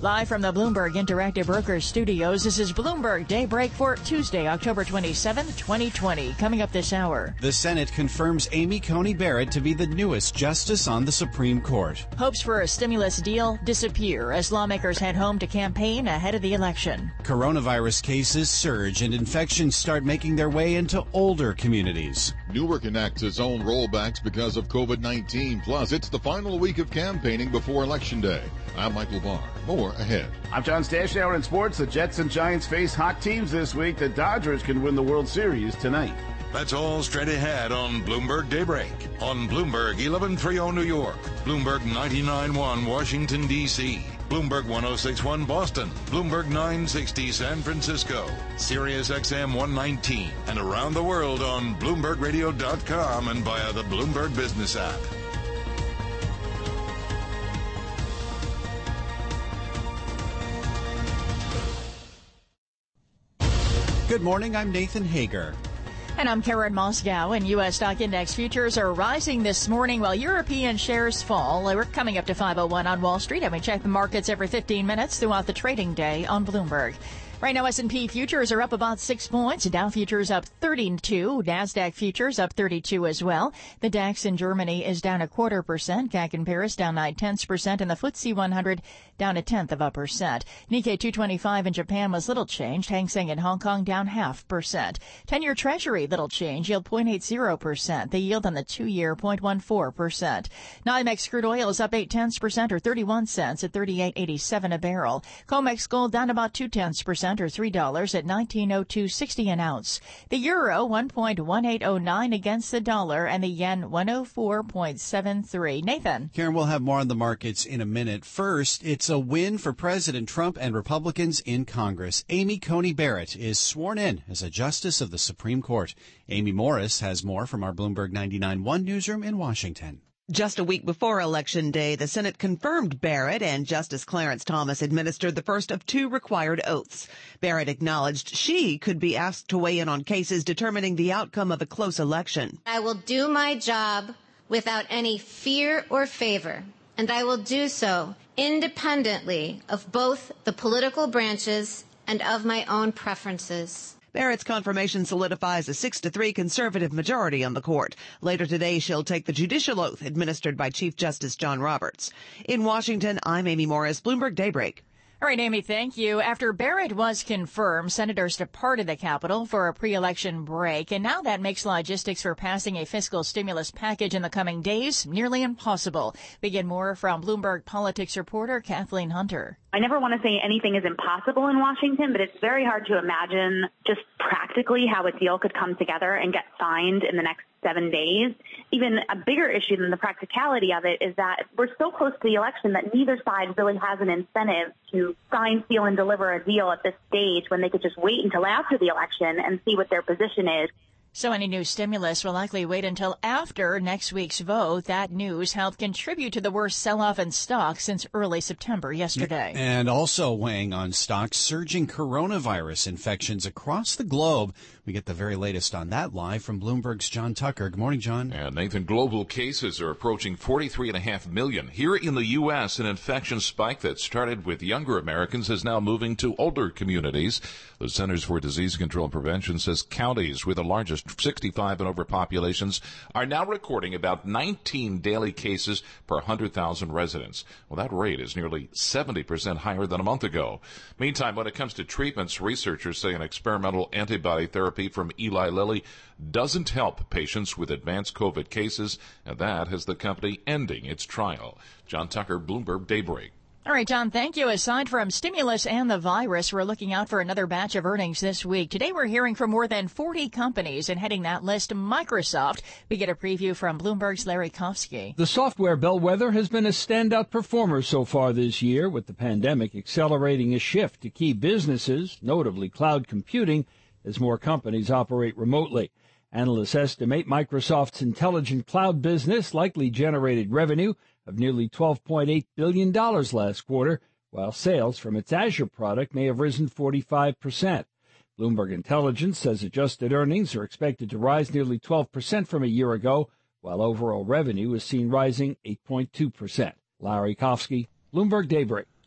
Live from the Bloomberg Interactive Brokers Studios, this is Bloomberg Daybreak for Tuesday, October 27th, 2020. Coming up this hour. The Senate confirms Amy Coney Barrett to be the newest justice on the Supreme Court. Hopes for a stimulus deal disappear as lawmakers head home to campaign ahead of the election. Coronavirus cases surge and infections start making their way into older communities. Newark enacts its own rollbacks because of COVID-19. Plus, it's the final week of campaigning before Election Day. I'm Michael Barr. More ahead. I'm John Stashauer in sports. The Jets and Giants face hot teams this week. The Dodgers can win the World Series tonight. That's all straight ahead on Bloomberg Daybreak. On Bloomberg 1130 New York, Bloomberg 99.1 Washington, D.C., Bloomberg 106.1 Boston, Bloomberg 960 San Francisco, Sirius XM 119, and around the world on BloombergRadio.com and via the Bloomberg Business app. Good morning, I'm Nathan Hager. And I'm Karen Moscow, and U.S. stock index futures are rising this morning while European shares fall. We're coming up to 501 on Wall Street, and we check the markets every 15 minutes throughout the trading day on Bloomberg. Right now, S&P futures are up about 6 points. Dow futures up 32. NASDAQ futures up 32 as well. The DAX in Germany is down 0.25%. CAC in Paris down 0.9%. And the FTSE 100 down 0.1%. Nikkei 225 in Japan was little changed. Hang Seng in Hong Kong down 0.5%. 10-year Treasury little change. Yield 0.80%. The yield on the 2-year 0.14%. NYMEX crude oil is up 0.8% or 31 cents at $38.87 a barrel. COMEX gold down about 0.2% or $3 at $19.0260 an ounce. The euro 1.1809 against the dollar, and the yen 104.73. Nathan. Karen, we'll have more on the markets in a minute. First, it's a win for President Trump and Republicans in Congress. Amy Coney Barrett is sworn in as a justice of the Supreme Court. Amy Morris has more from our Bloomberg 99.1 newsroom in Washington. Just a week before Election Day, the Senate confirmed Barrett, and Justice Clarence Thomas administered the first of 2 required oaths. Barrett acknowledged she could be asked to weigh in on cases determining the outcome of a close election. I will do my job without any fear or favor, and I will do so independently of both the political branches and of my own preferences. Barrett's confirmation solidifies a 6-3 conservative majority on the court. Later today, she'll take the judicial oath administered by Chief Justice John Roberts. In Washington, I'm Amy Morris, Bloomberg Daybreak. All right, Amy, thank you. After Barrett was confirmed, senators departed the Capitol for a pre-election break, and now that makes logistics for passing a fiscal stimulus package in the coming days nearly impossible. We get more from Bloomberg politics reporter Kathleen Hunter. I never want to say anything is impossible in Washington, but it's very hard to imagine just practically how a deal could come together and get signed in the next 7 days. Even a bigger issue than the practicality of it is that we're so close to the election that neither side really has an incentive to sign, seal, and deliver a deal at this stage when they could just wait until after the election and see what their position is. So any new stimulus will likely wait until after next week's vote. That news helped contribute to the worst sell-off in stocks since early September yesterday. And also weighing on stocks, surging coronavirus infections across the globe. We get the very latest on that live from Bloomberg's John Tucker. Good morning, John. And Nathan, global cases are approaching 43.5 million. Here in the U.S., an infection spike that started with younger Americans is now moving to older communities. The Centers for Disease Control and Prevention says counties with the largest 65 and over populations are now recording about 19 daily cases per 100,000 residents. Well, that rate is nearly 70% higher than a month ago. Meantime, when it comes to treatments, researchers say an experimental antibody therapy from Eli Lilly doesn't help patients with advanced COVID cases, and that has the company ending its trial. John Tucker, Bloomberg Daybreak. All right, John, thank you. Aside from stimulus and the virus, we're looking out for another batch of earnings this week. Today, we're hearing from more than 40 companies, and heading that list, Microsoft. We get a preview from Bloomberg's Larry Kofsky. The software bellwether has been a standout performer so far this year, with the pandemic accelerating a shift to key businesses, notably cloud computing, as more companies operate remotely. Analysts estimate Microsoft's intelligent cloud business likely generated revenue of nearly $12.8 billion last quarter, while sales from its Azure product may have risen 45%. Bloomberg Intelligence says adjusted earnings are expected to rise nearly 12% from a year ago, while overall revenue is seen rising 8.2%. Larry Kofsky, Bloomberg Daybreak.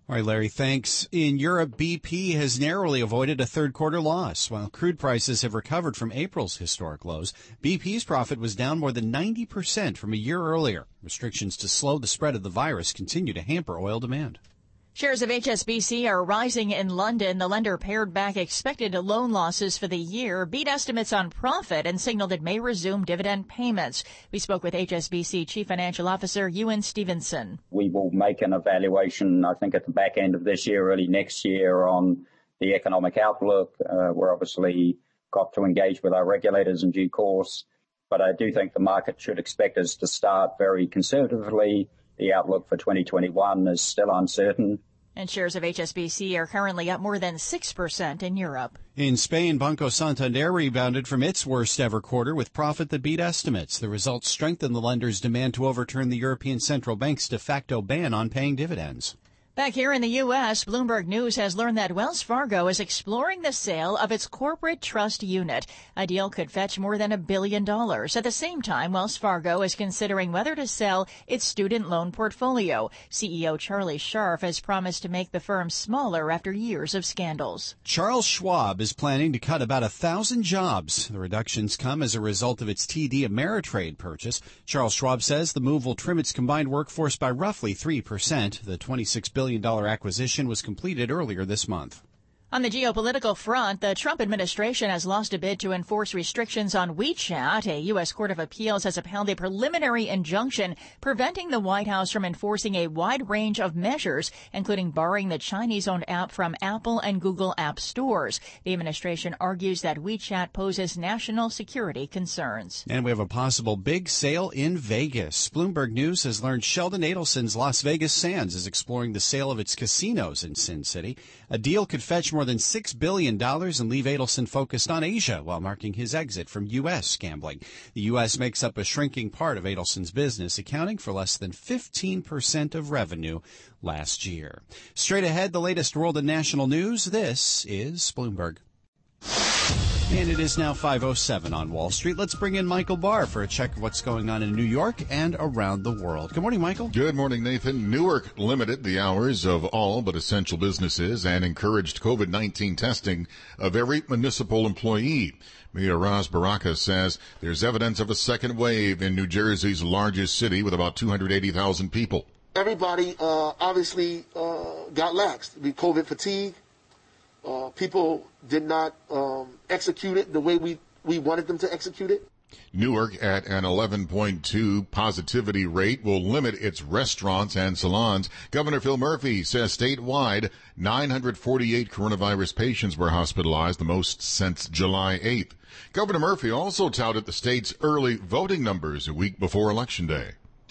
All right, Larry, thanks. In Europe, BP has narrowly avoided a third-quarter loss. While crude prices have recovered from April's historic lows, BP's profit was down more than 90% from a year earlier. Restrictions to slow the spread of the virus continue to hamper oil demand. Shares of HSBC are rising in London. The lender pared back expected loan losses for the year, beat estimates on profit, and signaled it may resume dividend payments. We spoke with HSBC Chief Financial Officer Ewan Stevenson. We will make an evaluation, I think, at the back end of this year, early next year, on the economic outlook. We're obviously got to engage with our regulators in due course, but I do think the market should expect us to start very conservatively. The outlook for 2021 is still uncertain. And shares of HSBC are currently up more than 6% in Europe. In Spain, Banco Santander rebounded from its worst-ever quarter with profit that beat estimates. The results strengthened the lender's demand to overturn the European Central Bank's de facto ban on paying dividends. Back here in the U.S., Bloomberg News has learned that Wells Fargo is exploring the sale of its corporate trust unit. A deal could fetch more than $1 billion. At the same time, Wells Fargo is considering whether to sell its student loan portfolio. CEO Charlie Scharf has promised to make the firm smaller after years of scandals. Charles Schwab is planning to cut about 1,000 jobs. The reductions come as a result of its TD Ameritrade purchase. Charles Schwab says the move will trim its combined workforce by roughly 3%. The $26 billion acquisition was completed earlier this month. On the geopolitical front, the Trump administration has lost a bid to enforce restrictions on WeChat. A U.S. Court of Appeals has upheld a preliminary injunction preventing the White House from enforcing a wide range of measures, including barring the Chinese-owned app from Apple and Google app stores. The administration argues that WeChat poses national security concerns. And we have a possible big sale in Vegas. Bloomberg News has learned Sheldon Adelson's Las Vegas Sands is exploring the sale of its casinos in Sin City. A deal could fetch more than $6 billion and leave Adelson focused on Asia while marking his exit from U.S. gambling. The U.S. makes up a shrinking part of Adelson's business, accounting for less than 15% of revenue last year. Straight ahead, the latest world and national news. This is Bloomberg. And it is now 5:07 on Wall Street. Let's bring in Michael Barr for a check of what's going on in New York and around the world. Good morning, Michael. Good morning, Nathan. Newark limited the hours of all but essential businesses and encouraged COVID-19 testing of every municipal employee. Mayor Ras Baraka says there's evidence of a second wave in New Jersey's largest city with about 280,000 people. Everybody obviously got laxed. The COVID fatigue. People did not execute it the way we wanted them to execute it. Newark, at an 11.2 positivity rate, will limit its restaurants and salons. Governor Phil Murphy says statewide 948 coronavirus patients were hospitalized, the most since July 8th. Governor Murphy also touted the state's early voting numbers a week before Election Day.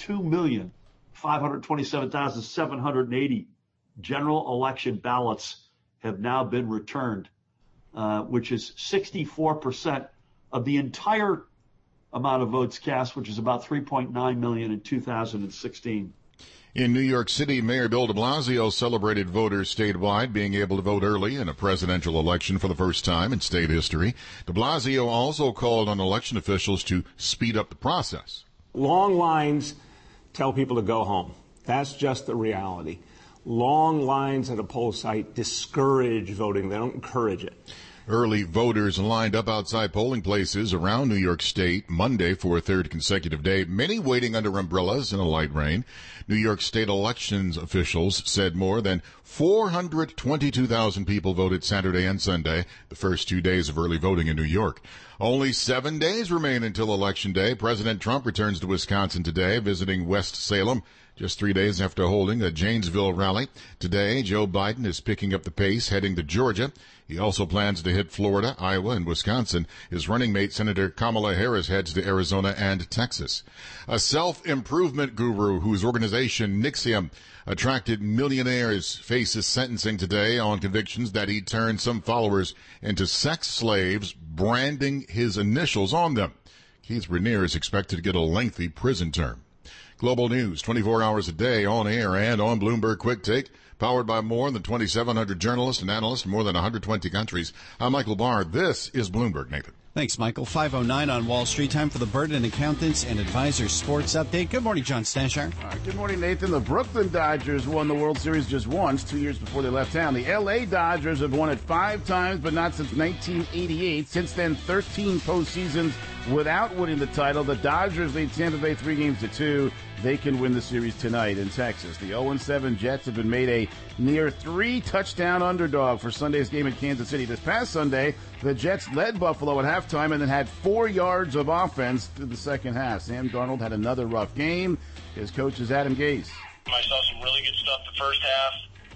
2,527,780 general election ballots have now been returned, which is 64% of the entire amount of votes cast, which is about 3.9 million in 2016. In New York City, Mayor Bill de Blasio celebrated voters statewide being able to vote early in a presidential election for the first time in state history. De Blasio also called on election officials to speed up the process. Long lines tell people to go home. That's just the reality. Long lines at a poll site discourage voting. They don't encourage it. Early voters lined up outside polling places around New York State Monday for a third consecutive day, many waiting under umbrellas in a light rain. New York State elections officials said more than 422,000 people voted Saturday and Sunday, the first 2 days of early voting in New York. Only 7 days remain until Election Day. President Trump returns to Wisconsin today, visiting West Salem, just 3 days after holding a Janesville rally. Today, Joe Biden is picking up the pace, heading to Georgia. He also plans to hit Florida, Iowa, and Wisconsin. His running mate, Senator Kamala Harris, heads to Arizona and Texas. A self-improvement guru whose organization, NXIVM, attracted millionaires, faces sentencing today on convictions that he turned some followers into sex slaves, branding his initials on them. Keith Raniere is expected to get a lengthy prison term. Global news, 24 hours a day, on air and on Bloomberg Quick Take, powered by more than 2,700 journalists and analysts in more than 120 countries. I'm Michael Barr. This is Bloomberg, Nathan. Thanks, Michael. 5:09 on Wall Street. Time for the Burden Accountants and Advisors Sports Update. Good morning, John Stashar. All right, good morning, Nathan. The Brooklyn Dodgers won the World Series just once, 2 years before they left town. The L.A. Dodgers have won it 5 times, but not since 1988. Since then, 13 postseasons without winning the title. The Dodgers lead Tampa Bay 3-2. They can win the series tonight in Texas. The 0-7 Jets have been made a near 3-touchdown underdog for Sunday's game in Kansas City. This past Sunday, the Jets led Buffalo at halftime and then had 4 yards of offense through the second half. Sam Darnold had another rough game. His coach is Adam Gase. I saw some really good stuff the first half.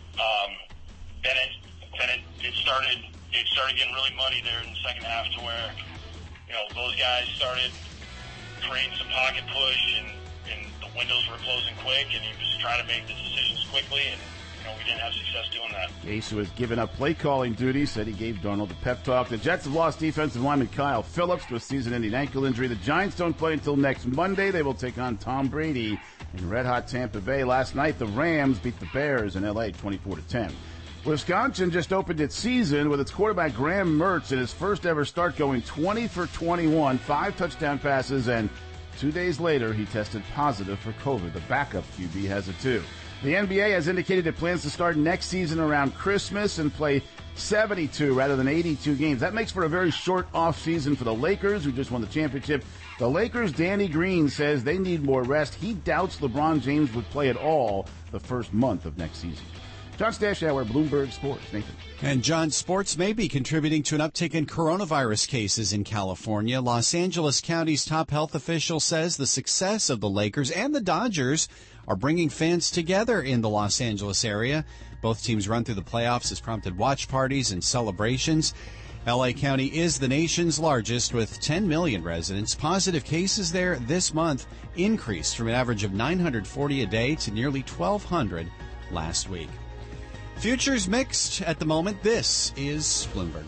Then it started getting really muddy there in the second half to where, those guys started creating some pocket push and the windows were closing quick, and he was trying to make the decisions quickly, and we didn't have success doing that. Gase, who has given up play calling duties, said he gave Darnold a pep talk. The Jets have lost defensive lineman Kyle Phillips to a season-ending ankle injury. The Giants don't play until next Monday. They will take on Tom Brady in red-hot Tampa Bay. Last night, the Rams beat the Bears in L.A. 24-10. Wisconsin just opened its season with its quarterback Graham Mertz in his first-ever start going 20 for 21, 5 touchdown passes, and 2 days later, he tested positive for COVID. The backup QB has it too. The NBA has indicated it plans to start next season around Christmas and play 72 rather than 82 games. That makes for a very short off season for the Lakers, who just won the championship. The Lakers' Danny Green says they need more rest. He doubts LeBron James would play at all the first month of next season. John Stashauer, Bloomberg Sports. Nathan. And John, sports may be contributing to an uptick in coronavirus cases in California. Los Angeles County's top health official says the success of the Lakers and the Dodgers are bringing fans together in the Los Angeles area. Both teams' run through the playoffs has prompted watch parties and celebrations. L.A. County is the nation's largest with 10 million residents. Positive cases there this month increased from an average of 940 a day to nearly 1,200 last week. Futures mixed at the moment. This is Bloomberg.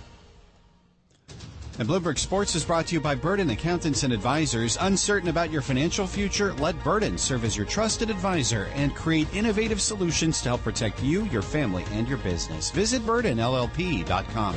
And Bloomberg Sports is brought to you by Burden Accountants and Advisors. Uncertain about your financial future? Let Burden serve as your trusted advisor and create innovative solutions to help protect you, your family, and your business. Visit BurdenLLP.com.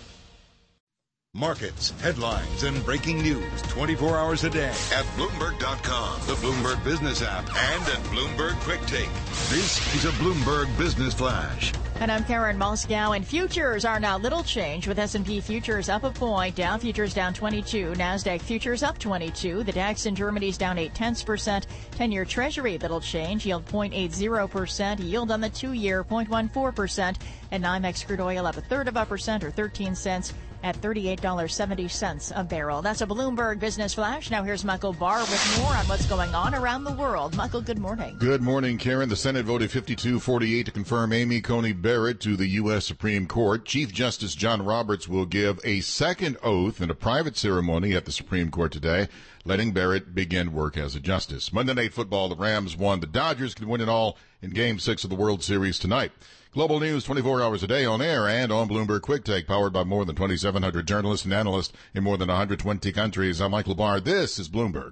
Markets, headlines, and breaking news 24 hours a day at Bloomberg.com, the Bloomberg Business app, and at Bloomberg Quick Take. This is a Bloomberg Business Flash. And I'm Karen Moscow, and futures are now little change with S&P futures up a point, Dow futures down 22, NASDAQ futures up 22, the DAX in Germany is down 0.8%, 10-year Treasury little change, yield 0.80%, yield on the 2-year 0.14%, and NYMEX crude oil up 0.33% or 13 cents at $38.70 a barrel. That's a Bloomberg Business Flash. Now here's Michael Barr with more on what's going on around the world. Michael, good morning. Good morning, Karen. The Senate voted 52-48 to confirm Amy Coney Barrett to the U.S. Supreme Court. Chief Justice John Roberts will give a second oath in a private ceremony at the Supreme Court today, letting Barrett begin work as a justice. Monday Night Football, the Rams won. The Dodgers can win it all in Game 6 of the World Series tonight. Global news 24 hours a day on air and on Bloomberg Quick Take, powered by more than 2,700 journalists and analysts in more than 120 countries. I'm Michael Barr. This is Bloomberg.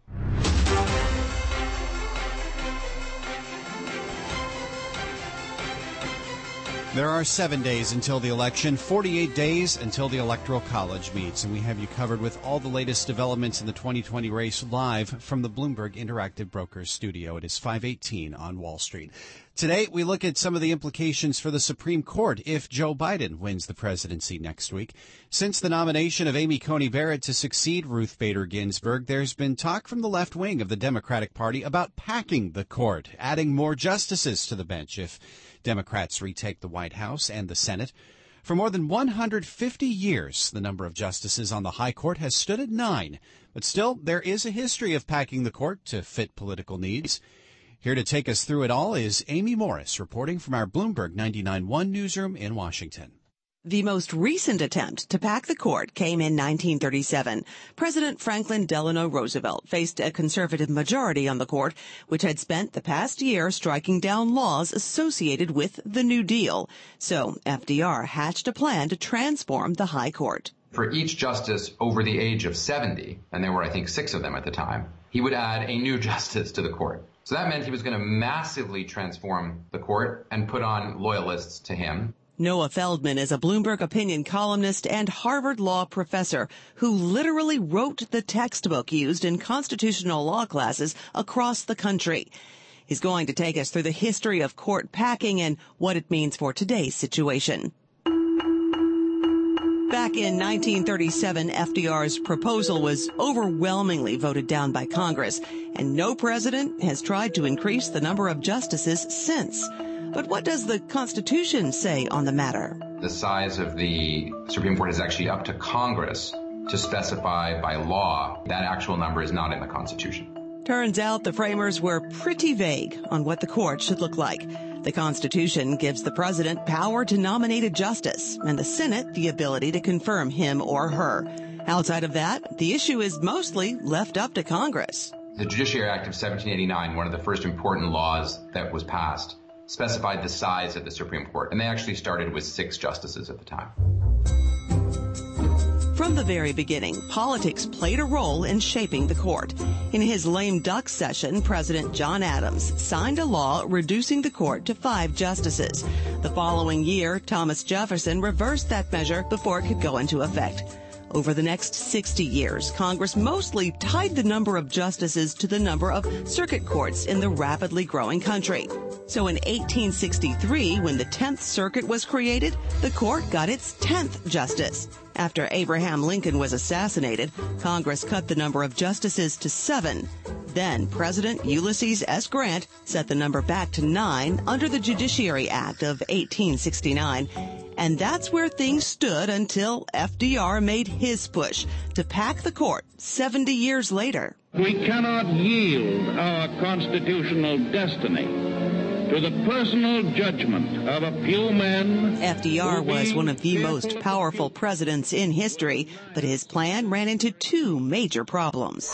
There are 7 days until the election, 48 days until the Electoral College meets, and we have you covered with all the latest developments in the 2020 race live from the Bloomberg Interactive Brokers studio. It is 5:18 on Wall Street. Today, we look at some of the implications for the Supreme Court if Joe Biden wins the presidency next week. Since the nomination of Amy Coney Barrett to succeed Ruth Bader Ginsburg, there's been talk from the left wing of the Democratic Party about packing the court, adding more justices to the bench if Democrats retake the White House and the Senate. For more than 150 years, the number of justices on the High Court has stood at 9. But still, there is a history of packing the court to fit political needs. Here to take us through it all is Amy Morris, reporting from our Bloomberg 99.1 newsroom in Washington. The most recent attempt to pack the court came in 1937. President Franklin Delano Roosevelt faced a conservative majority on the court, which had spent the past year striking down laws associated with the New Deal. So FDR hatched a plan to transform the High Court. For each justice over the age of 70, and there were, I think, 6 of them at the time, he would add a new justice to the court. So that meant he was going to massively transform the court and put on loyalists to him. Noah Feldman is a Bloomberg opinion columnist and Harvard Law professor who literally wrote the textbook used in constitutional law classes across the country. He's going to take us through the history of court packing and what it means for today's situation. Back in 1937, FDR's proposal was overwhelmingly voted down by Congress, and no president has tried to increase the number of justices since. But what does the Constitution say on the matter? The size of the Supreme Court is actually up to Congress to specify by law. That actual number is not in the Constitution. Turns out the framers were pretty vague on what the court should look like. The Constitution gives the president power to nominate a justice and the Senate the ability to confirm him or her. Outside of that, the issue is mostly left up to Congress. The Judiciary Act of 1789, one of the first important laws that was passed, specified the size of the Supreme Court, and they actually started with 6 justices at the time. From the very beginning, politics played a role in shaping the court. In his lame duck session, President John Adams signed a law reducing the court to 5 justices. The following year, Thomas Jefferson reversed that measure before it could go into effect. Over the next 60 years, Congress mostly tied the number of justices to the number of circuit courts in the rapidly growing country. So in 1863, when the 10th Circuit was created, the court got its 10th justice. After Abraham Lincoln was assassinated, Congress cut the number of justices to 7. Then President Ulysses S. Grant set the number back to 9 under the Judiciary Act of 1869. And that's where things stood until FDR made his push to pack the court 70 years later. We cannot yield our constitutional destiny to the personal judgment of a few men. FDR was one of the most powerful presidents in history, but his plan ran into 2 major problems.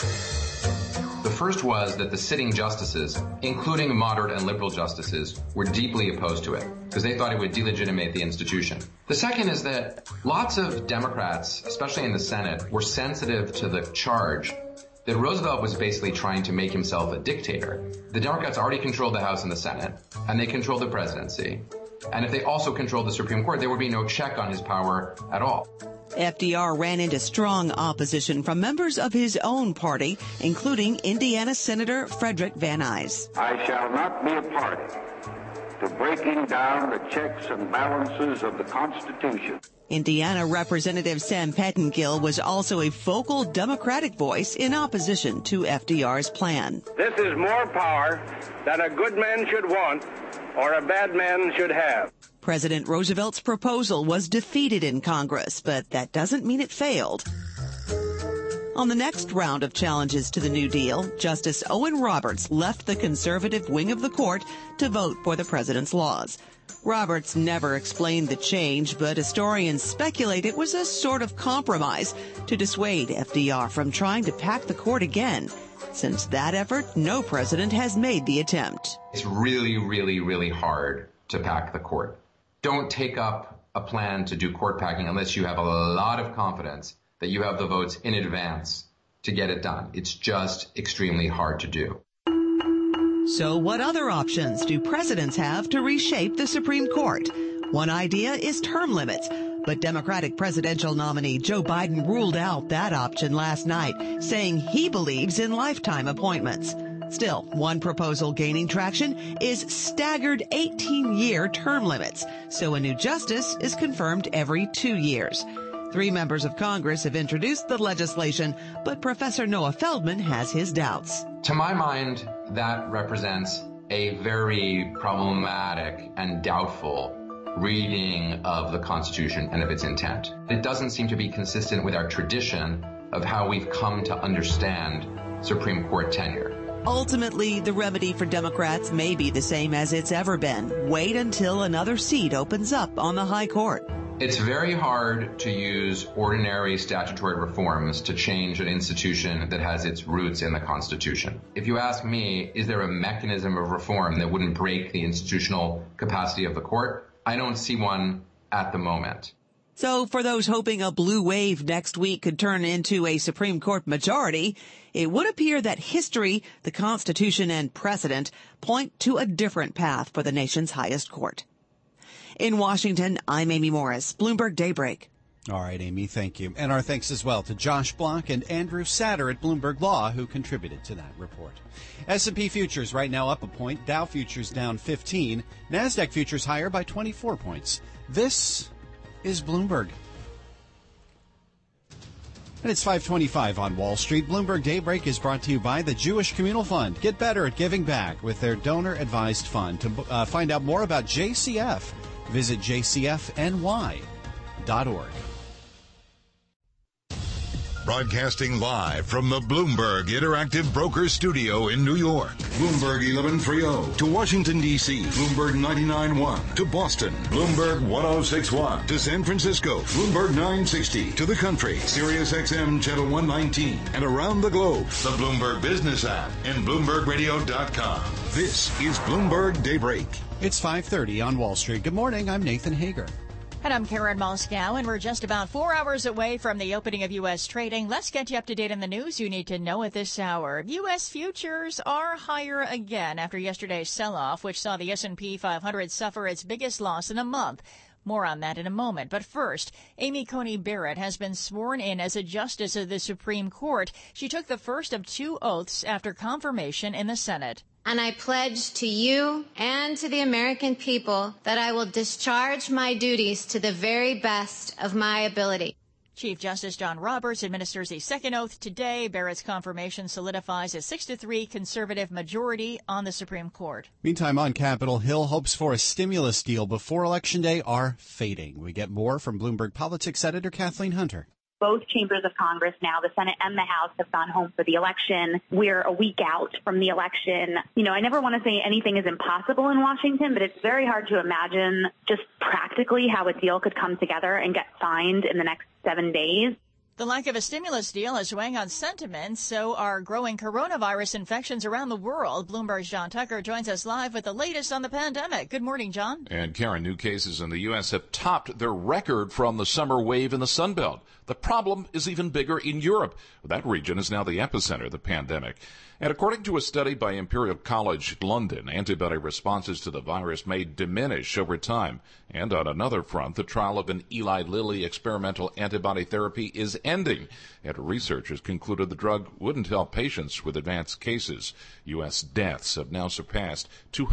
The first was that the sitting justices, including moderate and liberal justices, were deeply opposed to it because they thought it would delegitimate the institution. The second is that lots of Democrats, especially in the Senate, were sensitive to the charge that Roosevelt was basically trying to make himself a dictator. The Democrats already controlled the House and the Senate, and they controlled the presidency. And if they also controlled the Supreme Court, there would be no check on his power at all. FDR ran into strong opposition from members of his own party, including Indiana Senator Frederick Van Nuys. I shall not be a party to breaking down the checks and balances of the Constitution. Indiana Representative Sam Pettengill was also a vocal Democratic voice in opposition to FDR's plan. This is more power than a good man should want or a bad man should have. President Roosevelt's proposal was defeated in Congress, but that doesn't mean it failed. On the next round of challenges to the New Deal, Justice Owen Roberts left the conservative wing of the court to vote for the president's laws. Roberts never explained the change, but historians speculate it was a sort of compromise to dissuade FDR from trying to pack the court again. Since that effort, no president has made the attempt. It's really, really, really hard to pack the court. Don't take up a plan to do court packing unless you have a lot of confidence that you have the votes in advance to get it done. It's just extremely hard to do. So what other options do presidents have to reshape the Supreme Court? One idea is term limits, but Democratic presidential nominee Joe Biden ruled out that option last night, saying he believes in lifetime appointments. Still, one proposal gaining traction is staggered 18-year term limits, so a new justice is confirmed every 2 years. 3 members of Congress have introduced the legislation, but Professor Noah Feldman has his doubts. To my mind, that represents a very problematic and doubtful reading of the Constitution and of its intent. It doesn't seem to be consistent with our tradition of how we've come to understand Supreme Court tenure. Ultimately, the remedy for Democrats may be the same as it's ever been. Wait until another seat opens up on the high court. It's very hard to use ordinary statutory reforms to change an institution that has its roots in the Constitution. If you ask me, is there a mechanism of reform that wouldn't break the institutional capacity of the court? I don't see one at the moment. So for those hoping a blue wave next week could turn into a Supreme Court majority, it would appear that history, the Constitution, and precedent point to a different path for the nation's highest court. In Washington, I'm Amy Morris, Bloomberg Daybreak. All right, Amy, thank you. And our thanks as well to Josh Block and Andrew Satter at Bloomberg Law, who contributed to that report. S&P futures right now up a point, Dow futures down 15, NASDAQ futures higher by 24 points. This is Bloomberg. And it's 5:25 on Wall Street. Bloomberg Daybreak is brought to you by the Jewish Communal Fund. Get better at giving back with their donor-advised fund. To find out more about JCF, visit jcfny.org. Broadcasting live from the Bloomberg Interactive Broker Studio in New York. Bloomberg 1130 to Washington, D.C. Bloomberg 99.1 to Boston. Bloomberg 106.1 to San Francisco. Bloomberg 960 to the country. Sirius XM Channel 119 and around the globe. The Bloomberg Business app and BloombergRadio.com. This is Bloomberg Daybreak. It's 5:30 on Wall Street. Good morning. I'm Nathan Hager. And I'm Karen Moscow, and we're just about 4 hours away from the opening of U.S. trading. Let's get you up to date on the news you need to know at this hour. U.S. futures are higher again after yesterday's sell-off, which saw the S&P 500 suffer its biggest loss in a month. More on that in a moment. But first, Amy Coney Barrett has been sworn in as a justice of the Supreme Court. She took the first of 2 oaths after confirmation in the Senate. And I pledge to you and to the American people that I will discharge my duties to the very best of my ability. Chief Justice John Roberts administers a second oath today. Barrett's confirmation solidifies a 6-3 conservative majority on the Supreme Court. Meantime, on Capitol Hill, hopes for a stimulus deal before Election Day are fading. We get more from Bloomberg Politics editor Kathleen Hunter. Both chambers of Congress now, the Senate and the House, have gone home for the election. We're a week out from the election. You know, I never want to say anything is impossible in Washington, but it's very hard to imagine just practically how a deal could come together and get signed in the next 7 days. The lack of a stimulus deal is weighing on sentiment, so are growing coronavirus infections around the world. Bloomberg's John Tucker joins us live with the latest on the pandemic. Good morning, John. And Karen, new cases in the U.S. have topped their record from the summer wave in the Sun Belt. The problem is even bigger in Europe. That region is now the epicenter of the pandemic. And according to a study by Imperial College London, antibody responses to the virus may diminish over time. And on another front, the trial of an Eli Lilly experimental antibody therapy is ending. And researchers concluded the drug wouldn't help patients with advanced cases. U.S. deaths have now surpassed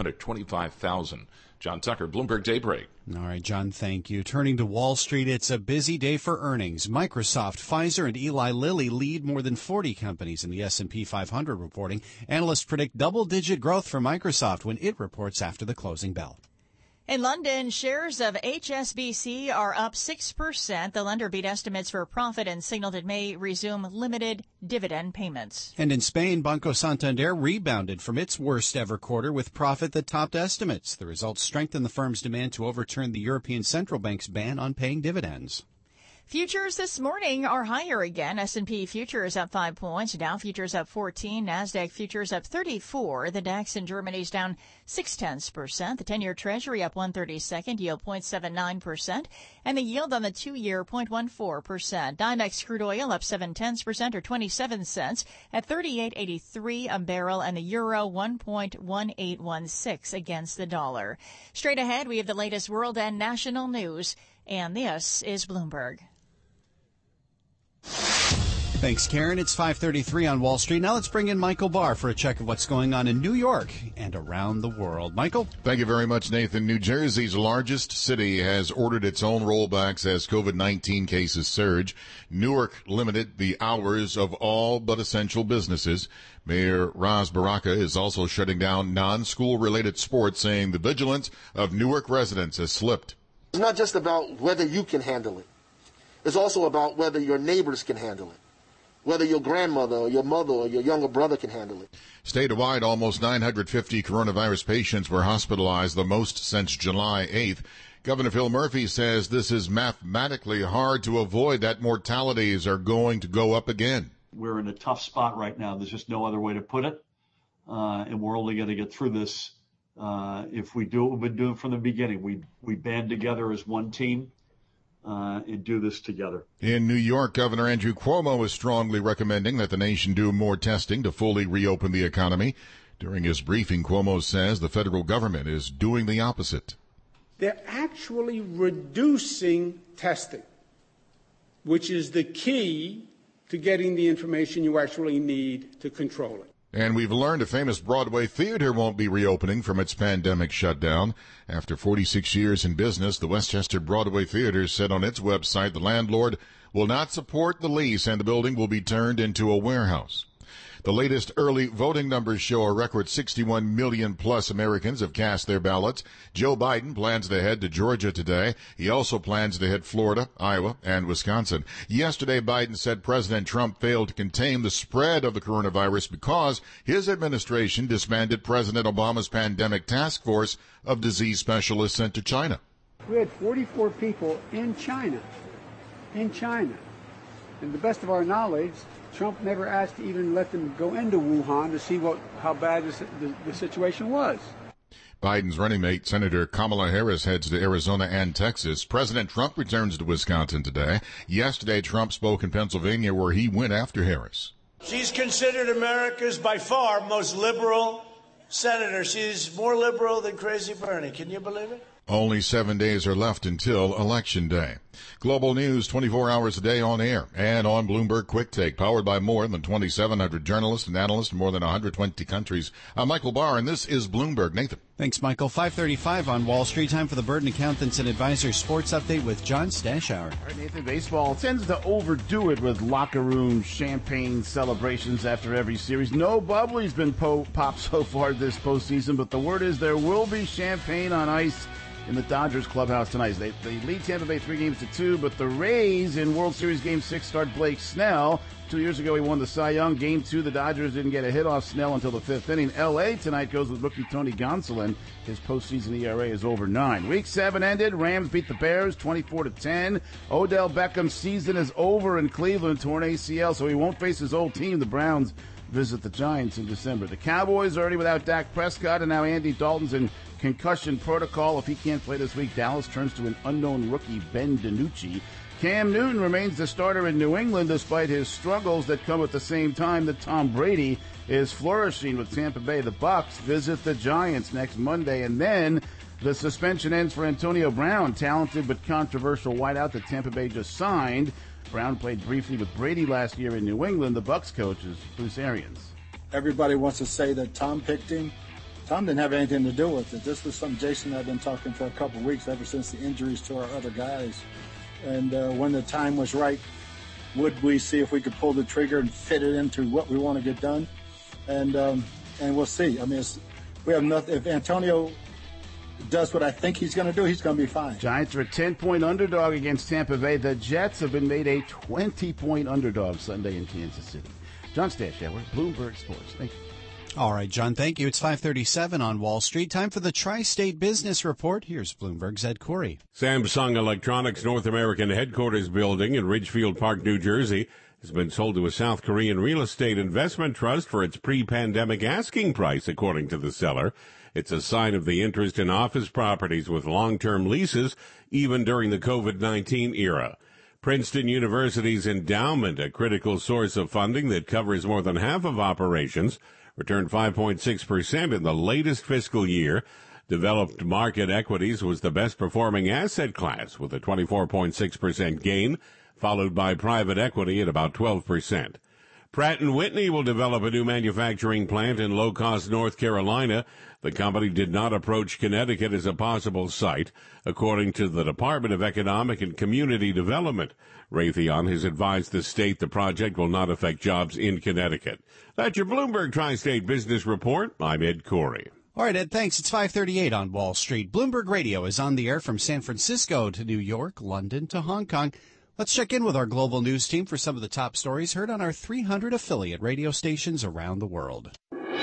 225,000. John Tucker, Bloomberg Daybreak. All right, John, thank you. Turning to Wall Street, it's a busy day for earnings. Microsoft, Pfizer, and Eli Lilly lead more than 40 companies in the S&P 500 reporting. Analysts predict double-digit growth for Microsoft when it reports after the closing bell. In London, shares of HSBC are up 6%. The lender beat estimates for profit and signaled it may resume limited dividend payments. And in Spain, Banco Santander rebounded from its worst ever quarter with profit that topped estimates. The results strengthened the firm's demand to overturn the European Central Bank's ban on paying dividends. Futures this morning are higher again. S&P futures up 5 points. Dow futures up 14. NASDAQ futures up 34. The DAX in Germany is down 0.6%. The 10-year Treasury up 1/32, yield 0.79%. And the yield on the 2-year 0.14%. NYMEX crude oil up 0.7% or 27 cents at 38.83 a barrel, and the euro 1.1816 against the dollar. Straight ahead, we have the latest world and national news. And this is Bloomberg. Thanks, Karen. It's 5:33 on Wall Street. Now let's bring in Michael Barr for a check of what's going on in New York and around the world. Michael? Thank you very much, Nathan. New Jersey's largest city has ordered its own rollbacks as COVID-19 cases surge. Newark limited the hours of all but essential businesses. Mayor Ras Baraka is also shutting down non-school related sports, saying the vigilance of Newark residents has slipped. It's not just about whether you can handle it. It's also about whether your neighbors can handle it, whether your grandmother or your mother or your younger brother can handle it. Statewide, almost 950 coronavirus patients were hospitalized, the most since July 8th. Governor Phil Murphy says this is mathematically hard to avoid, that mortalities are going to go up again. We're in a tough spot right now. There's just no other way to put it. And we're only going to get through this if we do what we've been doing from the beginning. We band together as one team and do this together. In New York, Governor Andrew Cuomo is strongly recommending that the nation do more testing to fully reopen the economy. During his briefing, Cuomo says the federal government is doing the opposite. they're actually reducing testing, which is the key to getting the information you actually need to control it. And we've learned a famous Broadway theater won't be reopening from its pandemic shutdown. After 46 years in business, the Westchester Broadway Theater said on its website the landlord will not support the lease and the building will be turned into a warehouse. The latest early voting numbers show a record 61 million plus Americans have cast their ballots. Joe Biden plans to head to Georgia today. He also plans to hit Florida, Iowa, and Wisconsin. Yesterday, Biden said President Trump failed to contain the spread of the coronavirus because his administration disbanded President Obama's pandemic task force of disease specialists sent to China. We had 44 people in China. And to the best of our knowledge, Trump never asked to even let them go into Wuhan to see how bad the situation was. Biden's running mate, Senator Kamala Harris, heads to Arizona and Texas. President Trump returns to Wisconsin today. Yesterday, Trump spoke in Pennsylvania, where he went after Harris. She's considered America's, by far, most liberal senator. She's more liberal than Crazy Bernie. Can you believe it? Only 7 days are left until Election Day. Global news 24 hours a day on air and on Bloomberg Quick Take, powered by more than 2,700 journalists and analysts in more than 120 countries. I'm Michael Barr, and this is Bloomberg. Nathan. Thanks, Michael. 5:35 on Wall Street. Time for the Burden Accountants and Advisors Sports Update with John Stashower. All right, Nathan, baseball tends to overdo it with locker room champagne celebrations after every series. No bubbly's been popped so far this postseason, but the word is there will be champagne on ice in the Dodgers clubhouse tonight. They lead Tampa Bay 3-2, but the Rays in World Series Game 6 start Blake Snell. 2 years ago, he won the Cy Young. Game 2, the Dodgers didn't get a hit off Snell until the 5th inning. L.A. tonight goes with rookie Tony Gonsolin. His postseason ERA is over 9. Week 7 ended. Rams beat the Bears 24-10. Odell Beckham's season is over in Cleveland, torn ACL, so he won't face his old team. The Browns visit the Giants in December. The Cowboys are already without Dak Prescott, and now Andy Dalton's in concussion protocol. If he can't play this week, Dallas turns to an unknown rookie, Ben DiNucci. Cam Newton remains the starter in New England despite his struggles that come at the same time that Tom Brady is flourishing with Tampa Bay. The Bucs visit the Giants next Monday, and then the suspension ends for Antonio Brown, talented but controversial wideout that Tampa Bay just signed. Brown played briefly with Brady last year in New England. The Bucs coach is Bruce Arians. Everybody wants to say that Tom picked him. Tom didn't have anything to do with it. This was something Jason and I have been talking for a couple of weeks, ever since the injuries to our other guys. And when the time was right, would we see if we could pull the trigger and fit it into what we want to get done? And we'll see. I mean, we have nothing. If Antonio does what I think he's going to do, he's going to be fine. Giants are a 10-point underdog against Tampa Bay. The Jets have been made a 20-point underdog Sunday in Kansas City. John Stashower, Bloomberg Sports. Thank you. All right, John, thank you. It's 5:37 on Wall Street. Time for the Tri-State Business Report. Here's Bloomberg's Ed Corey. Samsung Electronics North American headquarters building in Ridgefield Park, New Jersey, has been sold to a South Korean real estate investment trust for its pre-pandemic asking price, according to the seller. It's a sign of the interest in office properties with long-term leases, even during the COVID-19 era. Princeton University's endowment, a critical source of funding that covers more than half of operations, returned 5.6% in the latest fiscal year. Developed market equities was the best performing asset class with a 24.6% gain, followed by private equity at about 12%. Pratt & Whitney will develop a new manufacturing plant in low-cost North Carolina. The company did not approach Connecticut as a possible site, according to the Department of Economic and Community Development. Raytheon has advised the state the project will not affect jobs in Connecticut. That's your Bloomberg Tri-State Business Report. I'm Ed Corey. All right, Ed, thanks. It's 5:38 on Wall Street. Bloomberg Radio is on the air from San Francisco to New York, London to Hong Kong. Let's check in with our global news team for some of the top stories heard on our 300 affiliate radio stations around the world.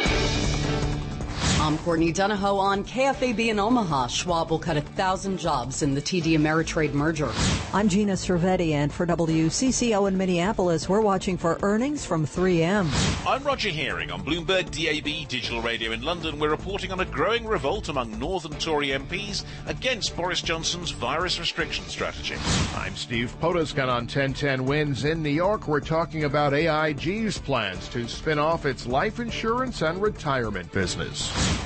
I'm Courtney Donahoe on KFAB in Omaha. Schwab will cut 1,000 jobs in the TD Ameritrade merger. I'm Gina Cervetti, and for WCCO in Minneapolis, we're watching for earnings from 3M. I'm Roger Herring on Bloomberg DAB Digital Radio in London. We're reporting on a growing revolt among Northern Tory MPs against Boris Johnson's virus restriction strategy. I'm Steve Podoskan on 1010 Wins in New York. We're talking about AIG's plans to spin off its life insurance and retirement business.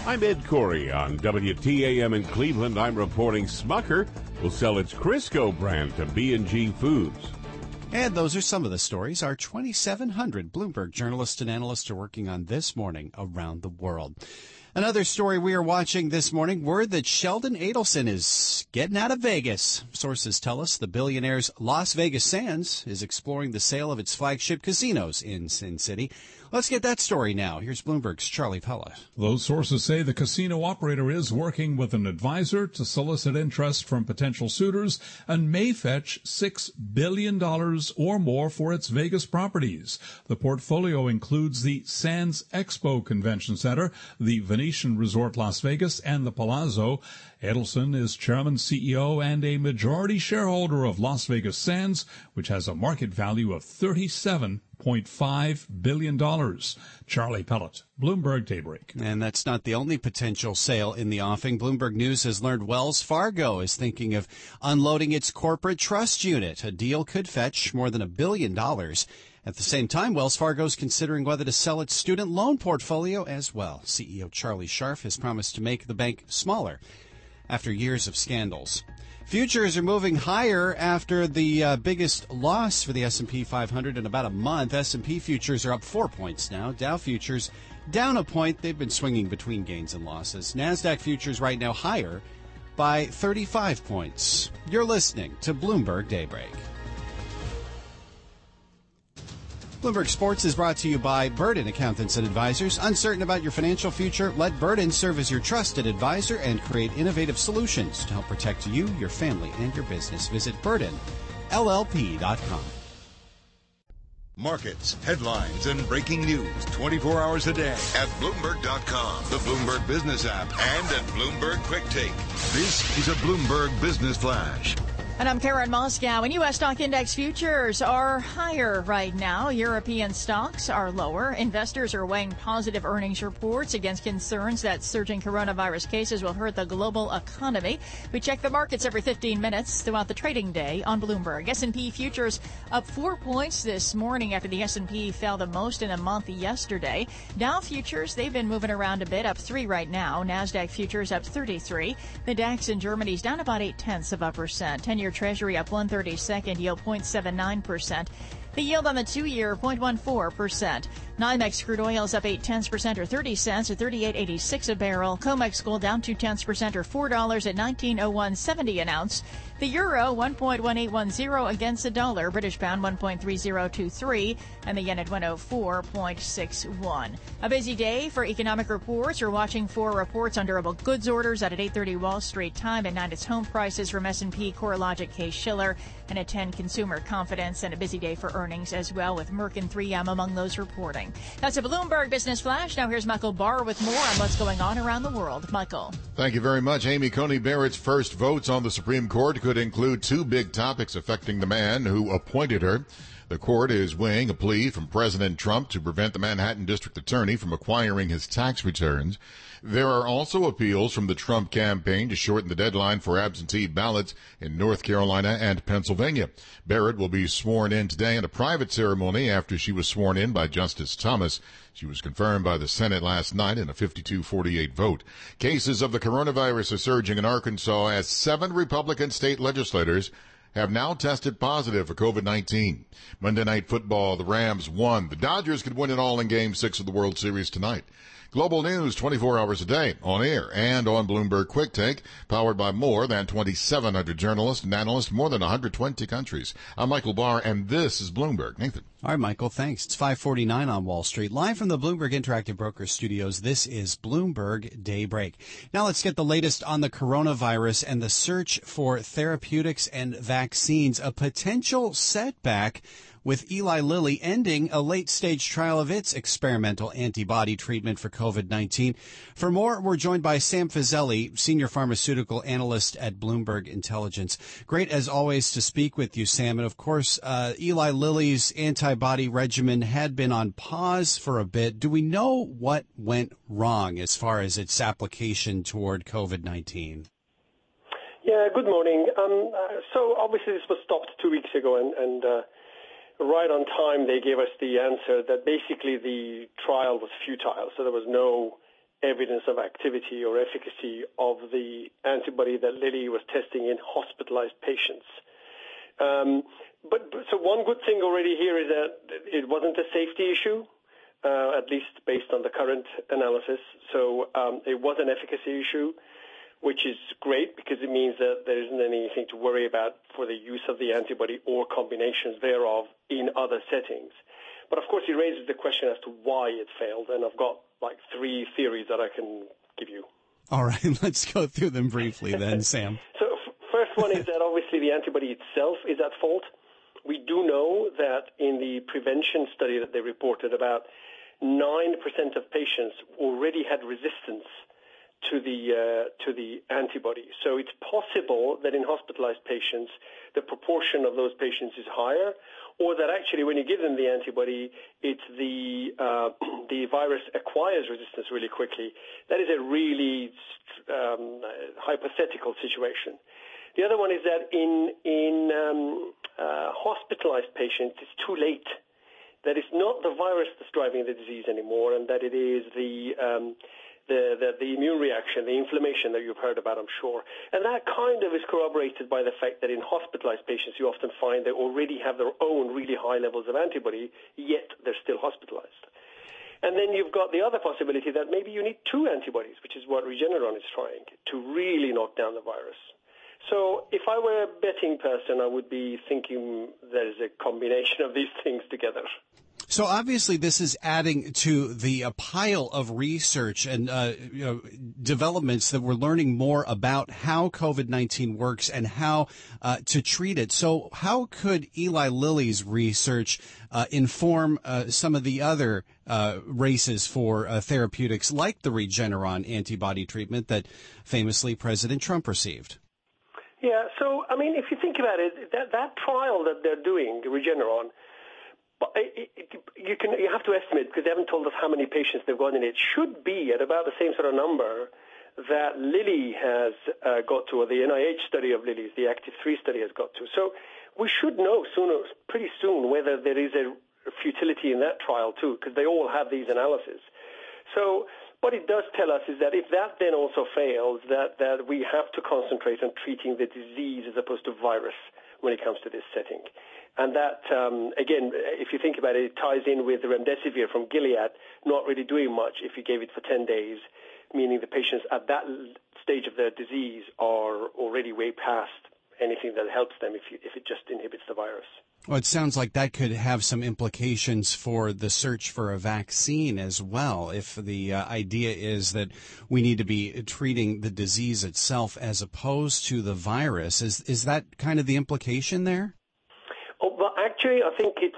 I'm Ed Corey on WTAM in Cleveland. I'm reporting Smucker will sell its Crisco brand to B&G Foods. And those are some of the stories our 2,700 Bloomberg journalists and analysts are working on this morning around the world. Another story we are watching this morning, word that Sheldon Adelson is getting out of Vegas. Sources tell us the billionaire's Las Vegas Sands is exploring the sale of its flagship casinos in Sin City. Let's get that story now. Here's Bloomberg's Charlie Pella. Those sources say the casino operator is working with an advisor to solicit interest from potential suitors and may fetch $6 billion or more for its Vegas properties. The portfolio includes the Sands Expo Convention Center, the Venetian Resort Las Vegas, and the Palazzo. Adelson is chairman, CEO, and a majority shareholder of Las Vegas Sands, which has a market value of $37.5 billion. Charlie Pellet, Bloomberg Daybreak. And that's not the only potential sale in the offing. Bloomberg News has learned Wells Fargo is thinking of unloading its corporate trust unit. A deal could fetch more than $1 billion. At the same time, Wells Fargo is considering whether to sell its student loan portfolio as well. CEO Charlie Scharf has promised to make the bank smaller after years of scandals. Futures are moving higher after the biggest loss for the S&P 500 in about a month. S&P futures are up 4 points now. Dow futures down a point. They've been swinging between gains and losses. NASDAQ futures right now higher by 35 points. You're listening to Bloomberg Daybreak. Bloomberg Sports is brought to you by Burden Accountants and Advisors. Uncertain about your financial future? Let Burden serve as your trusted advisor and create innovative solutions to help protect you, your family, and your business. Visit burdenllp.com. Markets, headlines, and breaking news 24 hours a day at Bloomberg.com, the Bloomberg Business app, and at Bloomberg Quick Take. This is a Bloomberg Business Flash. And I'm Karen Moscow, and U.S. stock index futures are higher right now. European stocks are lower. Investors are weighing positive earnings reports against concerns that surging coronavirus cases will hurt the global economy. We check the markets every 15 minutes throughout the trading day on Bloomberg. S&P futures up 4 points this morning after the S&P fell the most in a month yesterday. Dow futures, they've been moving around a bit, up 3 right now. NASDAQ futures up 33. The DAX in Germany is down about 0.8%. 10-year Treasury up 1/32, yield 0.79%. The yield on the 2-year, 0.14%. NYMEX crude oil is up 0.8% or 30 cents at $38.86 a barrel. COMEX gold down 0.2% or $4 at $19.0170 an ounce. The euro 1.1810 against the dollar. British pound 1.3023 and the yen at 104.61. A busy day for economic reports. We're watching for reports on durable goods orders out at 8:30 Wall Street time. At 9 it's home prices from S&P, CoreLogic, Case-Shiller, and at 10 consumer confidence. And a busy day for earnings as well, with Merck and 3M among those reporting. That's a Bloomberg Business Flash. Now here's Michael Barr with more on what's going on around the world. Michael. Thank you very much. Amy Coney Barrett's first votes on the Supreme Court could include 2 big topics affecting the man who appointed her. The court is weighing a plea from President Trump to prevent the Manhattan District Attorney from acquiring his tax returns. There are also appeals from the Trump campaign to shorten the deadline for absentee ballots in North Carolina and Pennsylvania. Barrett will be sworn in today in a private ceremony after she was sworn in by Justice Thomas. She was confirmed by the Senate last night in a 52-48 vote. Cases of the coronavirus are surging in Arkansas as 7 Republican state legislators have now tested positive for COVID-19. Monday Night Football, the Rams won. The Dodgers could win it all in Game 6 of the World Series tonight. Global news 24 hours a day, on air and on Bloomberg Quick Take, powered by more than 2,700 journalists and analysts, more than 120 countries. I'm Michael Barr, and this is Bloomberg. Nathan. All right, Michael, thanks. It's 5:49 on Wall Street. Live from the Bloomberg Interactive Brokers studios, this is Bloomberg Daybreak. Now let's get the latest on the coronavirus and the search for therapeutics and vaccines. A potential setback with Eli Lilly ending a late-stage trial of its experimental antibody treatment for COVID-19. For more, we're joined by Sam Fazeli, Senior Pharmaceutical Analyst at Bloomberg Intelligence. Great, as always, to speak with you, Sam. And, of course, Eli Lilly's antibody regimen had been on pause for a bit. Do we know what went wrong as far as its application toward COVID-19? Yeah, good morning. So, obviously, this was stopped 2 weeks ago, and right on time, they gave us the answer that basically the trial was futile. So there was no evidence of activity or efficacy of the antibody that Lilly was testing in hospitalized patients. So one good thing already here is that it wasn't a safety issue, at least based on the current analysis. So it was an efficacy issue, which is great because it means that there isn't anything to worry about for the use of the antibody or combinations thereof in other settings. But of course, it raises the question as to why it failed, and I've got like 3 theories that I can give you. All right, let's go through them briefly then, Sam. So first one is that obviously the antibody itself is at fault. We do know that in the prevention study that they reported, about 9% of patients already had resistance to the antibody. So it's possible that in hospitalized patients, the proportion of those patients is higher, or that actually when you give them the antibody, it's the virus acquires resistance really quickly. That is a really hypothetical situation. The other one is that in hospitalized patients, it's too late. That it's not the virus that's driving the disease anymore, and that it is the immune reaction, the inflammation that you've heard about, I'm sure. And that kind of is corroborated by the fact that in hospitalized patients, you often find they already have their own really high levels of antibody, yet they're still hospitalized. And then you've got the other possibility that maybe you need 2 antibodies, which is what Regeneron is trying, to really knock down the virus. So if I were a betting person, I would be thinking there's a combination of these things together. So obviously this is adding to the pile of research and developments that we're learning more about how COVID-19 works and how to treat it. So how could Eli Lilly's research inform some of the other races for therapeutics like the Regeneron antibody treatment that famously President Trump received? Yeah, so, I mean, if you think about it, that trial that they're doing, Regeneron, you have to estimate, because they haven't told us how many patients they've got in it, should be at about the same sort of number that Lilly has got to, or the NIH study of Lilly's, the ACTIV-3 study has got to. So we should know pretty soon whether there is a futility in that trial too, because they all have these analyses. So what it does tell us is that if that then also fails, that we have to concentrate on treating the disease as opposed to virus when it comes to this setting. And that, again, if you think about it, it ties in with the remdesivir from Gilead not really doing much if you gave it for 10 days, meaning the patients at that stage of their disease are already way past anything that helps them if it just inhibits the virus. Well, it sounds like that could have some implications for the search for a vaccine as well. If the idea is that we need to be treating the disease itself as opposed to the virus, is that kind of the implication there? Oh, well, actually, I think it's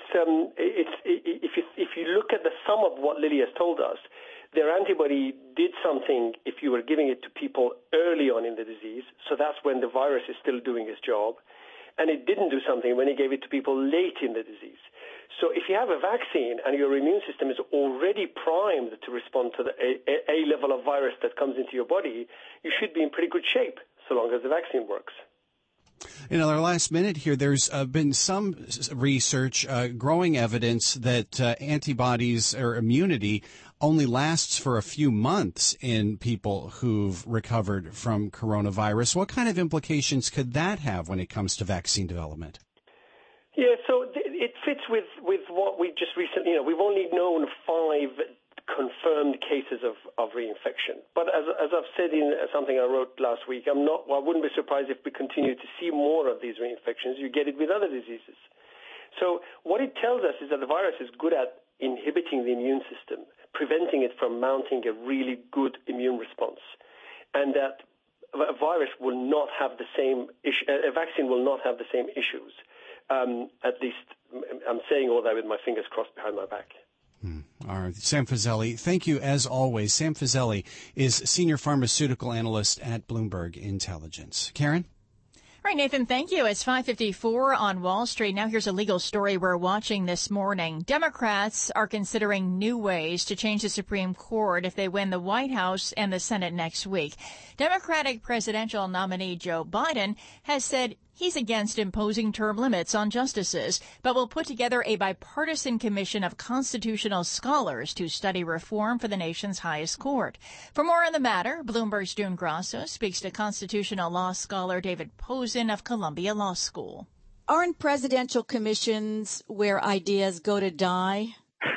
if you look at the sum of what Lilly has told us, their antibody did something if you were giving it to people early on in the disease, so that's when the virus is still doing its job, and it didn't do something when you gave it to people late in the disease. So if you have a vaccine and your immune system is already primed to respond to a level of virus that comes into your body, you should be in pretty good shape so long as the vaccine works. In our last minute here, there's been some research, growing evidence that antibodies or immunity only lasts for a few months in people who've recovered from coronavirus. What kind of implications could that have when it comes to vaccine development? Yeah, so it fits with what we just recently, we've only known 5 confirmed cases of reinfection. But as I've said in something I wrote last week, I wouldn't be surprised if we continue to see more of these reinfections. You get it with other diseases. So what it tells us is that the virus is good at inhibiting the immune system, preventing it from mounting a really good immune response, and that a virus will not have the same issue, a vaccine will not have the same issues. At least I'm saying all that with my fingers crossed behind my back. All right. Sam Fazeli, thank you as always. Sam Fazeli is Senior Pharmaceutical Analyst at Bloomberg Intelligence. Karen? All right, Nathan, thank you. It's 5:54 on Wall Street. Now here's a legal story we're watching this morning. Democrats are considering new ways to change the Supreme Court if they win the White House and the Senate next week. Democratic presidential nominee Joe Biden has said He's against imposing term limits on justices, but will put together a bipartisan commission of constitutional scholars to study reform for the nation's highest court. For more on the matter, Bloomberg's June Grasso speaks to constitutional law scholar David Posen of Columbia Law School. Aren't presidential commissions where ideas go to die?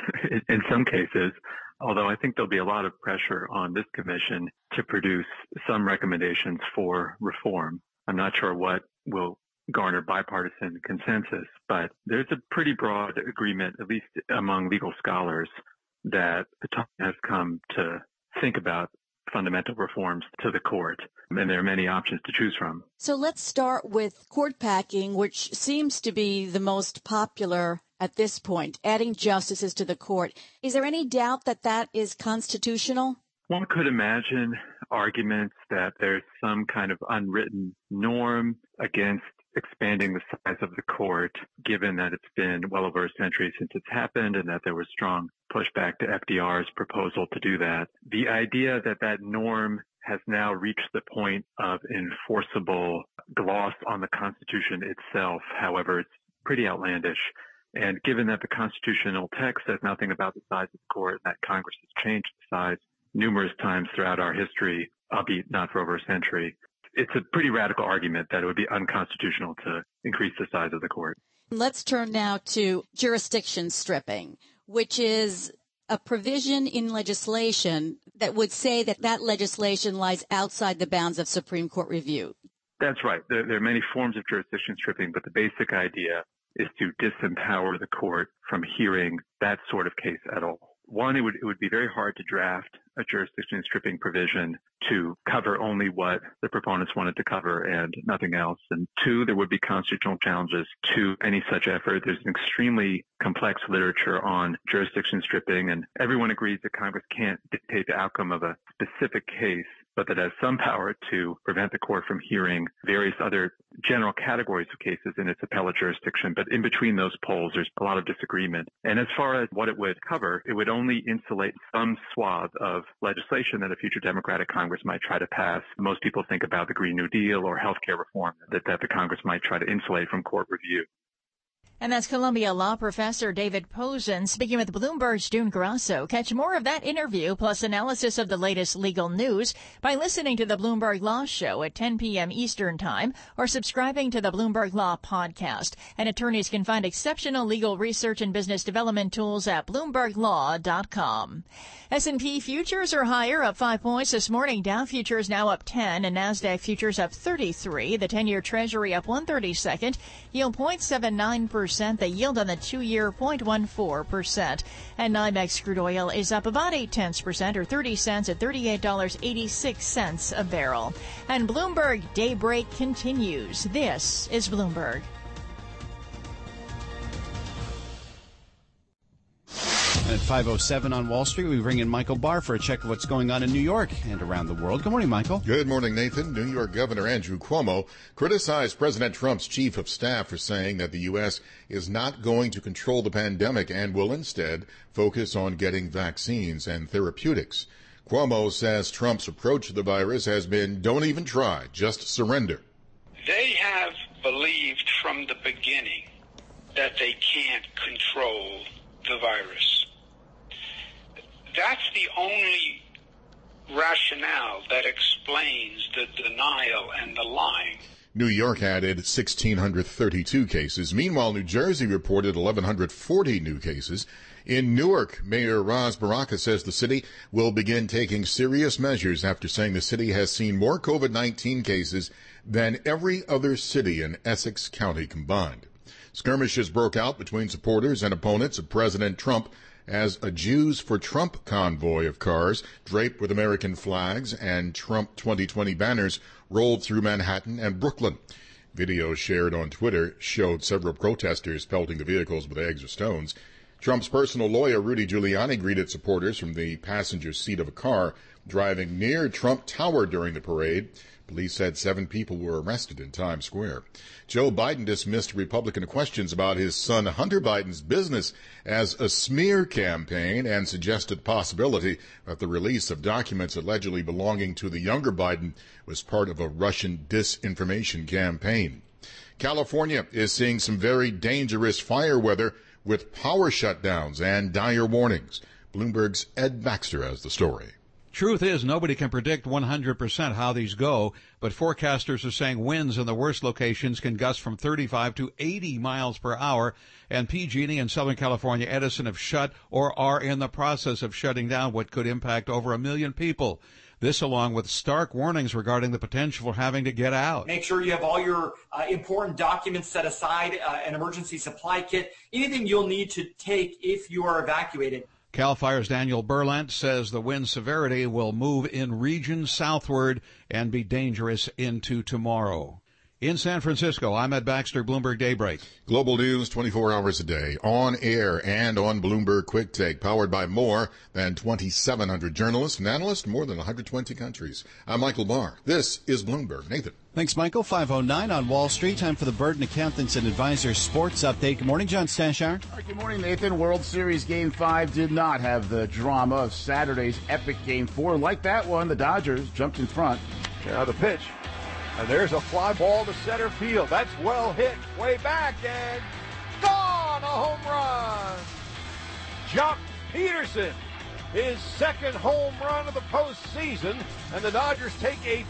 In some cases, although I think there'll be a lot of pressure on this commission to produce some recommendations for reform. I'm not sure what will garner bipartisan consensus, but there's a pretty broad agreement, at least among legal scholars, that the time has come to think about fundamental reforms to the court, and there are many options to choose from. So let's start with court packing, which seems to be the most popular at this point, adding justices to the court. Is there any doubt that that is constitutional? One could imagine arguments that there's some kind of unwritten norm against expanding the size of the court, given that it's been well over a century since it's happened and that there was strong pushback to FDR's proposal to do that. The idea that that norm has now reached the point of enforceable gloss on the Constitution itself, however, it's pretty outlandish. And given that the constitutional text says nothing about the size of the court and that Congress has changed the size numerous times throughout our history, albeit not for over a century, it's a pretty radical argument that it would be unconstitutional to increase the size of the court. Let's turn now to jurisdiction stripping, which is a provision in legislation that would say that that legislation lies outside the bounds of Supreme Court review. That's right. There are many forms of jurisdiction stripping, but the basic idea is to disempower the court from hearing that sort of case at all. One, it would be very hard to draft a jurisdiction stripping provision to cover only what the proponents wanted to cover and nothing else. And two, there would be constitutional challenges to any such effort. There's an extremely complex literature on jurisdiction stripping, and everyone agrees that Congress can't dictate the outcome of a specific case, but that has some power to prevent the court from hearing various other general categories of cases in its appellate jurisdiction. But in between those poles, there's a lot of disagreement. And as far as what it would cover, it would only insulate some swath of legislation that a future Democratic Congress might try to pass. Most people think about the Green New Deal or healthcare reform that the Congress might try to insulate from court review. And that's Columbia Law Professor David Posen speaking with Bloomberg's June Grasso. Catch more of that interview plus analysis of the latest legal news by listening to the Bloomberg Law Show at 10 p.m. Eastern Time or subscribing to the Bloomberg Law Podcast. And attorneys can find exceptional legal research and business development tools at BloombergLaw.com. S&P futures are higher, up 5 points this morning. Dow futures now up 10 and NASDAQ futures up 33. The 10-year Treasury up 1/32, yield 0.79%. The yield on the 2-year 0.14%. And NYMEX crude oil is up about 0.8% or 30 cents at $38.86 a barrel. And Bloomberg Daybreak continues. This is Bloomberg. And at 5:07 on Wall Street, we bring in Michael Barr for a check of what's going on in New York and around the world. Good morning, Michael. Good morning, Nathan. New York Governor Andrew Cuomo criticized President Trump's chief of staff for saying that the U.S. is not going to control the pandemic and will instead focus on getting vaccines and therapeutics. Cuomo says Trump's approach to the virus has been, don't even try, just surrender. They have believed from the beginning that they can't control the virus. That's the only rationale that explains the denial and the lying. New York added 1,632 cases. Meanwhile, New Jersey reported 1,140 new cases. In Newark, Mayor Ras Baraka says the city will begin taking serious measures after saying the city has seen more COVID-19 cases than every other city in Essex County combined. Skirmishes broke out between supporters and opponents of President Trump as a Jews for Trump convoy of cars draped with American flags and Trump 2020 banners rolled through Manhattan and Brooklyn. Videos shared on Twitter showed several protesters pelting the vehicles with eggs or stones. Trump's personal lawyer, Rudy Giuliani, greeted supporters from the passenger seat of a car driving near Trump Tower during the parade. Police said 7 people were arrested in Times Square. Joe Biden dismissed Republican questions about his son Hunter Biden's business as a smear campaign and suggested possibility that the release of documents allegedly belonging to the younger Biden was part of a Russian disinformation campaign. California is seeing some very dangerous fire weather with power shutdowns and dire warnings. Bloomberg's Ed Baxter has the story. Truth is, nobody can predict 100% how these go, but forecasters are saying winds in the worst locations can gust from 35 to 80 miles per hour, and PG&E and Southern California Edison have shut or are in the process of shutting down what could impact over 1 million people. This along with stark warnings regarding the potential for having to get out. Make sure you have all your important documents set aside, an emergency supply kit, anything you'll need to take if you are evacuated. CAL FIRE's Daniel Berlant says the wind severity will move in regions southward and be dangerous into tomorrow. In San Francisco, I'm Ed Baxter, Bloomberg Daybreak. Global news 24 hours a day, on air and on Bloomberg Quick Take, powered by more than 2,700 journalists and analysts in more than 120 countries. I'm Michael Barr. This is Bloomberg. Nathan. Thanks, Michael. 5:09 on Wall Street. Time for the Burden Accountants and Advisors Sports Update. Good morning, John Stashauer. All right, good morning, Nathan. World Series Game 5 did not have the drama of Saturday's epic Game 4. Like that one, the Dodgers jumped in front. Now the pitch. And there's a fly ball to center field. That's well hit. Way back and gone! A home run! Jock Peterson, his second home run of the postseason, and the Dodgers take a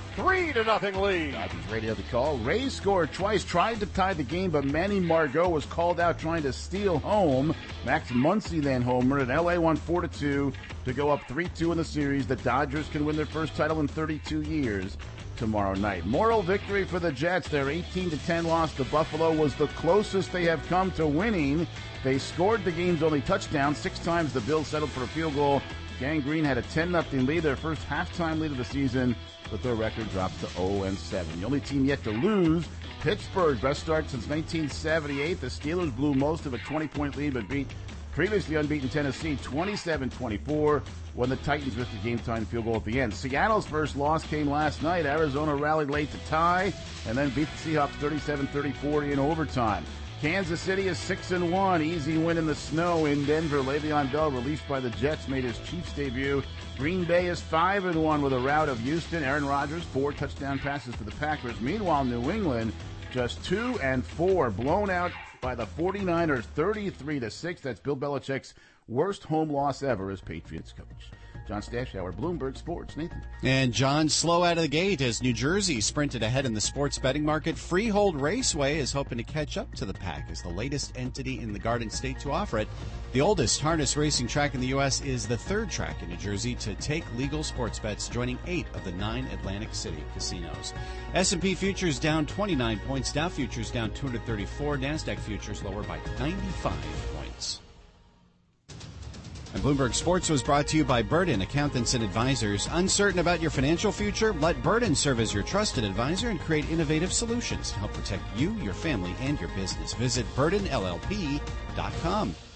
3-0 lead. Dodgers radio the call. Rays scored twice, tried to tie the game, but Manny Margot was called out trying to steal home. Max Muncy then homered, and LA won 4-2 to go up 3-2 in the series. The Dodgers can win their first title in 32 years. Tomorrow night. Moral victory for the Jets. Their 18-10 loss to Buffalo was the closest they have come to winning. They scored the game's only touchdown 6 times. The Bills settled for a field goal. Gang Green had a 10-0 lead, their first halftime lead of the season, but their record dropped to 0-7. The only team yet to lose, Pittsburgh, best start since 1978. The Steelers blew most of a 20-point lead, but beat previously unbeaten Tennessee 27-24 when the Titans missed a game-time field goal at the end. Seattle's first loss came last night. Arizona rallied late to tie and then beat the Seahawks 37-34 in overtime. Kansas City is 6-1. Easy win in the snow in Denver. Le'Veon Bell, released by the Jets, made his Chiefs debut. Green Bay is 5-1 with a rout of Houston. Aaron Rodgers, 4 touchdown passes for the Packers. Meanwhile, New England just 2-4, blown out by the 49ers 33-6. That's Bill Belichick's worst home loss ever as Patriots coach. John Stashauer, Bloomberg Sports. Nathan. And John, slow out of the gate as New Jersey sprinted ahead in the sports betting market. Freehold Raceway is hoping to catch up to the pack as the latest entity in the Garden State to offer it. The oldest harness racing track in the U.S. is the third track in New Jersey to take legal sports bets, joining 8 of the 9 Atlantic City casinos. S&P futures down 29 points. Dow futures down 234. NASDAQ futures lower by 95 points. And Bloomberg Sports was brought to you by Burden Accountants and Advisors. Uncertain about your financial future? Let Burden serve as your trusted advisor and create innovative solutions to help protect you, your family, and your business. Visit burdenllp.com.